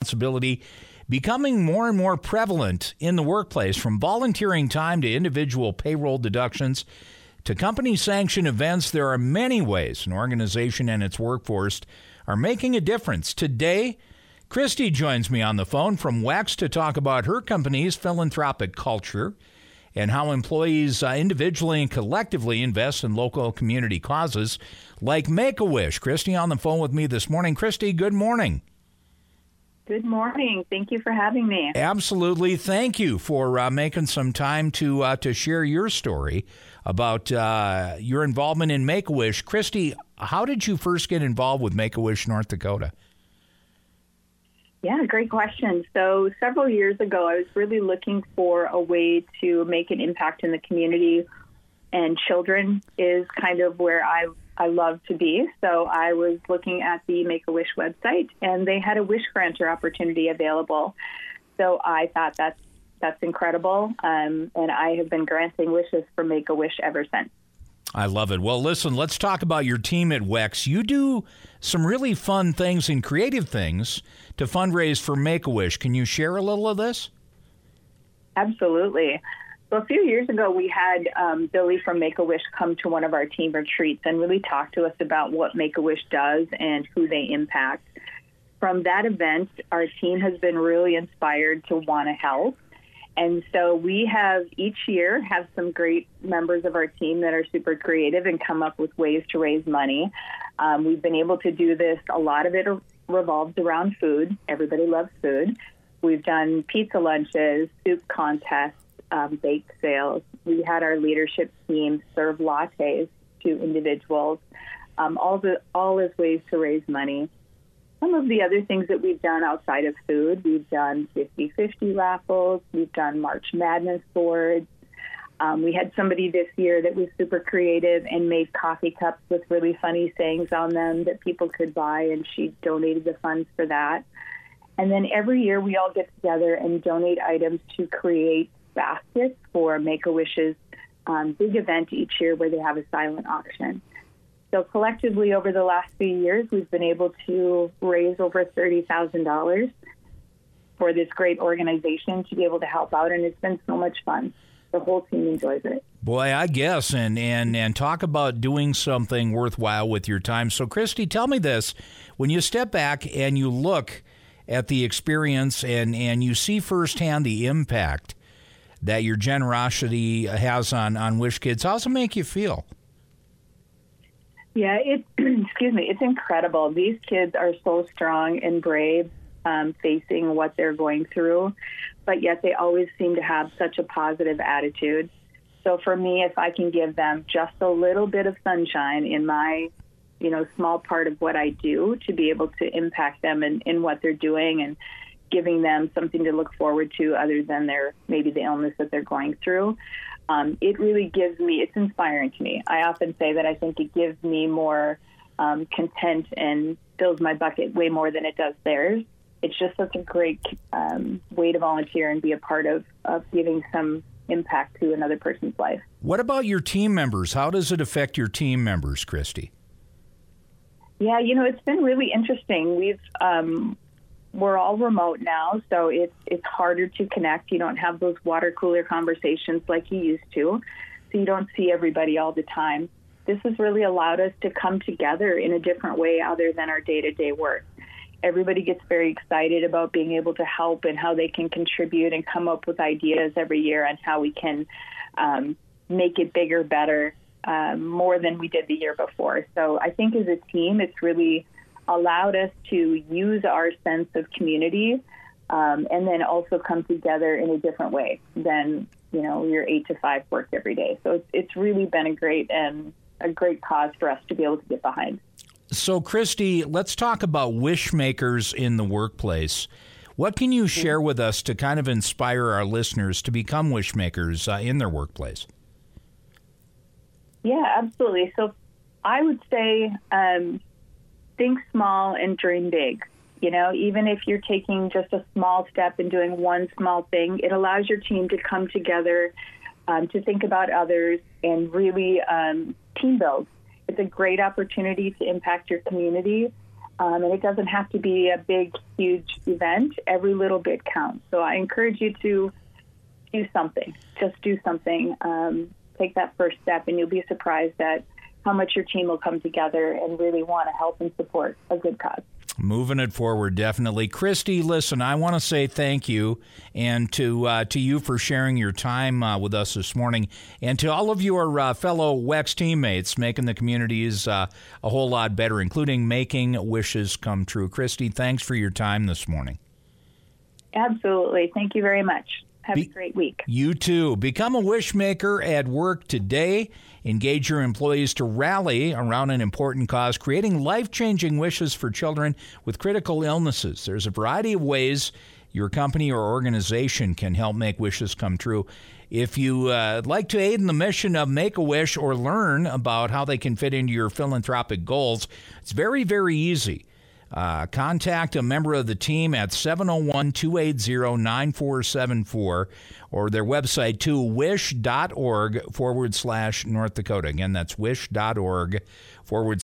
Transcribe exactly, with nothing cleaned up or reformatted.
responsibility becoming more and more prevalent in the workplace, from volunteering time to individual payroll deductions to company-sanctioned events. There are many ways an organization and its workforce are making a difference. Today, Christy joins me on the phone from W E X to talk about her company's philanthropic culture and how employees uh, individually and collectively invest in local community causes like Make-A-Wish. Christy on the phone with me this morning. Christy, good morning. Good morning. Thank you for having me. Absolutely. Thank you for uh, making some time to uh, to share your story about uh, your involvement in Make-A-Wish. Christy, how did you first get involved with Make-A-Wish North Dakota? Yeah, great question. So several years ago, I was really looking for a way to make an impact in the community, and children is kind of where I I love to be. So I was looking at the Make-A-Wish website, and they had a wish granter opportunity available. So I thought that's that's incredible, um, and I have been granting wishes for Make-A-Wish ever since. I love it. Well, listen, let's talk about your team at W E X. You do some really fun things and creative things to fundraise for Make-A-Wish. Can you share a little of this? Absolutely. So a few years ago, we had um, Billy from Make-A-Wish come to one of our team retreats and really talk to us about what Make-A-Wish does and who they impact. From that event, our team has been really inspired to want to help. And so we have each year have some great members of our team that are super creative and come up with ways to raise money. Um, we've been able to do this. A lot of it revolves around food. Everybody loves food. We've done pizza lunches, soup contests, um, bake sales. We had our leadership team serve lattes to individuals, um, all, the, all as ways to raise money. Some of the other things that we've done outside of food, we've done fifty-fifty raffles, we've done March Madness boards. Um, we had somebody this year that was super creative and made coffee cups with really funny sayings on them that people could buy, and she donated the funds for that. And then every year we all get together and donate items to create baskets for Make-A-Wish's um, big event each year where they have a silent auction. So collectively, over the last few years, we've been able to raise over thirty thousand dollars for this great organization to be able to help out, and it's been so much fun. The whole team enjoys it. Boy, I guess, and, and, and talk about doing something worthwhile with your time. So, Christy, tell me this. When you step back and you look at the experience and, and you see firsthand the impact that your generosity has on, on Wish Kids, how does it make you feel? Yeah, it, excuse me, it's incredible. These kids are so strong and brave um, facing what they're going through, but yet they always seem to have such a positive attitude. So for me, if I can give them just a little bit of sunshine in my, you know, small part of what I do to be able to impact them in, in what they're doing and giving them something to look forward to other than their maybe the illness that they're going through, Um, it really gives me, it's inspiring to me. I often say that I think it gives me more um, content and fills my bucket way more than it does theirs. It's just such a great um, way to volunteer and be a part of, of giving some impact to another person's life. What about your team members? How does it affect your team members, Christy? Yeah, you know, it's been really interesting. We've um, We're all remote now, so it's it's harder to connect. You don't have those water cooler conversations like you used to, so you don't see everybody all the time. This has really allowed us to come together in a different way other than our day-to-day work. Everybody gets very excited about being able to help and how they can contribute and come up with ideas every year on how we can um, make it bigger, better, um, more than we did the year before. So I think as a team, it's really allowed us to use our sense of community um, and then also come together in a different way than, you know, your eight to five work every day. So it's, it's really been a great and a great cause for us to be able to get behind. So, Christy, let's talk about wish makers in the workplace. What can you share with us to kind of inspire our listeners to become wish makers uh, in their workplace? Yeah, absolutely. So I would say um, think small and dream big. You know, even if you're taking just a small step and doing one small thing, it allows your team to come together, um, to think about others and really um, team build. It's a great opportunity to impact your community Um, and it doesn't have to be a big, huge event. Every little bit counts. So I encourage you to do something. Just do something. Um, take that first step, and you'll be surprised at how much your team will come together and really want to help and support a good cause. Moving it forward, definitely. Christy, listen, I want to say thank you, and to uh, to you for sharing your time uh, with us this morning, and to all of your uh, fellow W E X teammates making the communities uh, a whole lot better, including making wishes come true. Christy, thanks for your time this morning. Absolutely. Thank you very much. Have Be- a great week. You too. Become a wish maker at work today. Engage your employees to rally around an important cause, creating life-changing wishes for children with critical illnesses. There's a variety of ways your company or organization can help make wishes come true. If you'd uh, like to aid in the mission of Make-A-Wish or learn about how they can fit into your philanthropic goals, it's very, very easy. Uh, contact a member of the team at seven oh one, two eight zero, nine four seven four or their website too, wish.org forward slash North Dakota. Again, that's wish.org forward